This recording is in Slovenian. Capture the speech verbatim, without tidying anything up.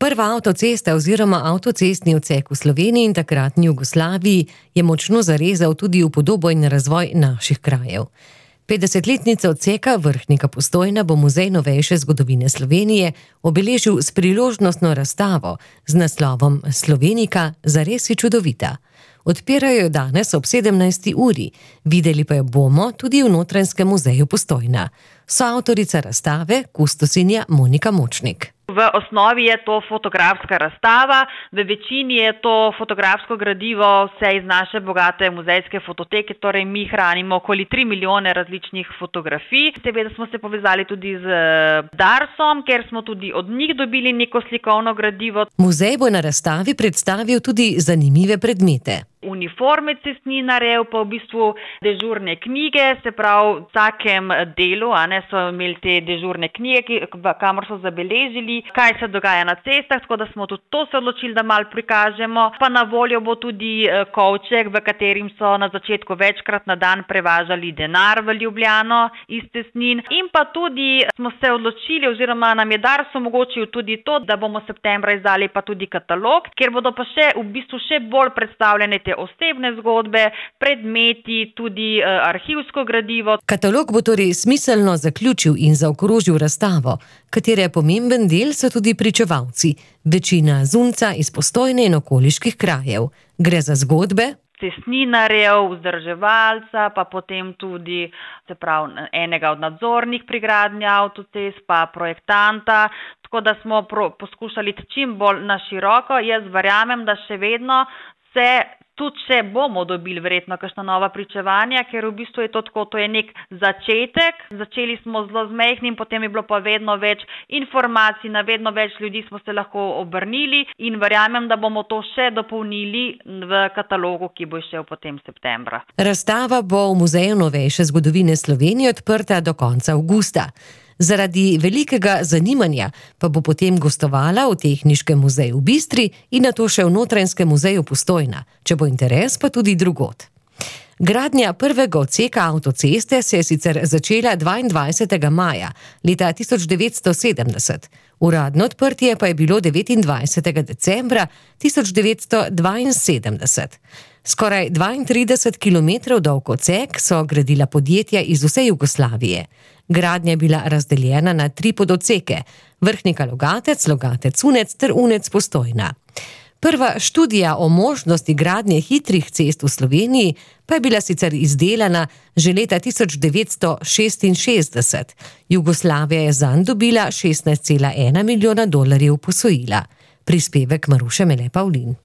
Prva avtocesta oziroma avtocestni odsek v Sloveniji in takratni Jugoslaviji je močno zarezal tudi v podobo in razvoj naših krajev. petdesetletnica odseka Vrhnika-Postojna bo Muzej novejše zgodovine Slovenije obeležil s priložnostno razstavo z naslovom Slovenika zares si čudovita. Odpirajo jo danes ob sedemnajsti uri, videli pa jo bomo tudi v Notranjskem muzeju Postojna. Soavtorica razstave, kustosinja Monika Močnik. V osnovi je to fotografska razstava, v večini je to fotografsko gradivo vse iz naše bogate muzejske fototeke, torej mi hranimo okoli tri milijone različnih fotografij. Seveda smo se povezali tudi z Darsom, ker smo tudi od njih dobili neko slikovno gradivo. Muzej bo na razstavi predstavil tudi zanimive predmete. Uniforme cestninarjev, pa v bistvu dežurne knjige, se pravi v vsakem delu, a ne, so imeli te dežurne knjige, kamor so zabeležili, kaj se dogaja na cestah, tako da smo tudi to se odločili, da malo prikažemo. Pa na voljo bo tudi kovček, v katerim so na začetku večkrat na dan prevažali denar v Ljubljano iz cestnin. In pa tudi smo se odločili, oziroma nam je Dars omogočil tudi to, da bomo septembra izdali pa tudi katalog, kjer bodo pa še v bistvu še bolj predstavljene te osebne zgodbe, predmeti, tudi uh, arhivsko gradivo. Katalog bo torej smiselno zaključil in zaokrožil razstavo, katere pomemben del so tudi pričevalci, večina zunca iz Postojne in okoliških krajev. Gre za zgodbe cestninarjev, vzdrževalca, pa potem tudi, se pravi, enega od nadzornih pri gradnji avtocest, pa projektanta, tako da smo pro, poskušali čim bolj na široko. Jaz verjamem, da še vedno se tudi če bomo dobili verjetno kakšna nova pričevanja, ker v bistvu je to tako, to je nek začetek. Začeli smo zelo z majhnim, potem je bilo pa vedno več informacij, na vedno več ljudi smo se lahko obrnili in verjamem, da bomo to še dopolnili v katalogu, ki bo šel potem septembra. Razstava bo v Muzeju novejše zgodovine Slovenije odprta do konca avgusta. Zaradi velikega zanimanja pa bo potem gostovala v Tehniškem muzeju v Bistri in nato še v Notranjskem muzeju Postojna, če bo interes pa tudi drugod. Gradnja prvega odseka avtoceste se je sicer začela dvaindvajsetega maja leta tisoč devetsto sedemdeset. Uradno odprtje pa je bilo devetindvajsetega decembra tisoč devetsto dvainsedemdeset. Skoraj dvaintrideset kilometrov dolg odsek so gradila podjetja iz vse Jugoslavije. Gradnja je bila razdeljena na tri pododseke: Vrhnika-Logatec, Logatec-Unec ter Unec-Postojna. Prva študija o možnosti gradnje hitrih cest v Sloveniji pa je bila sicer izdelana že leta tisoč devetsto šestinšestdeset. Jugoslavija je zanj dobila šestnajst cela ena milijona dolarjev posojila. Prispevek Maruše Mele Pavlin.